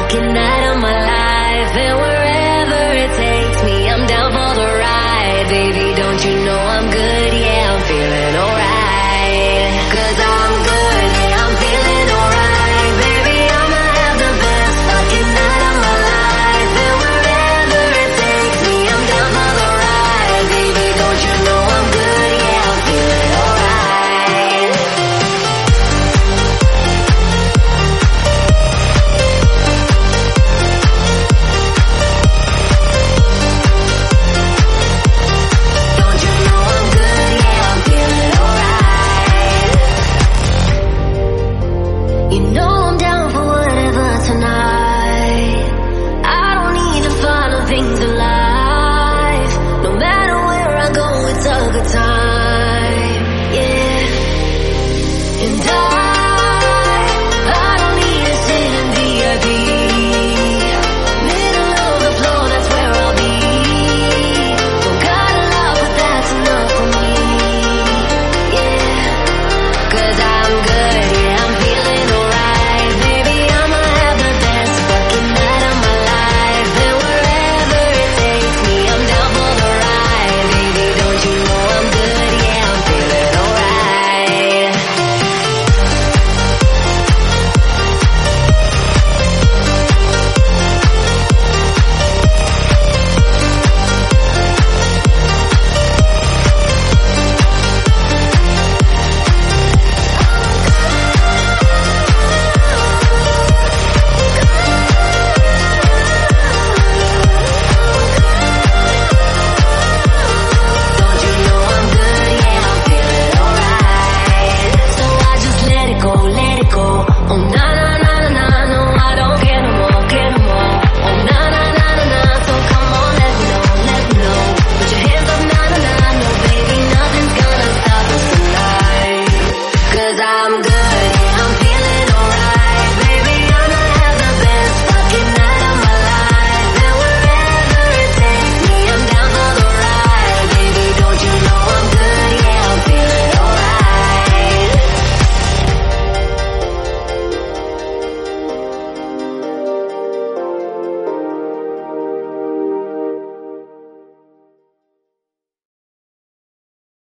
fucking night of my life, and wherever it takes me, I'm down for the ride. Baby, don't you know I'm good? Yeah, I'm feeling alright. 'Cause I'm good, yeah, I'm feeling alright. Baby, I'ma have the best fucking night of my life, and wherever it takes me, I'm down for the ride. Baby, don't you know I'm good? Yeah, I'm feeling alright. Don't you know I'm good? Yeah, I'm feeling alright. You know I'm down for whatever tonight. I don't need the final things in life. No matter where I go, it's a good time. Yeah. And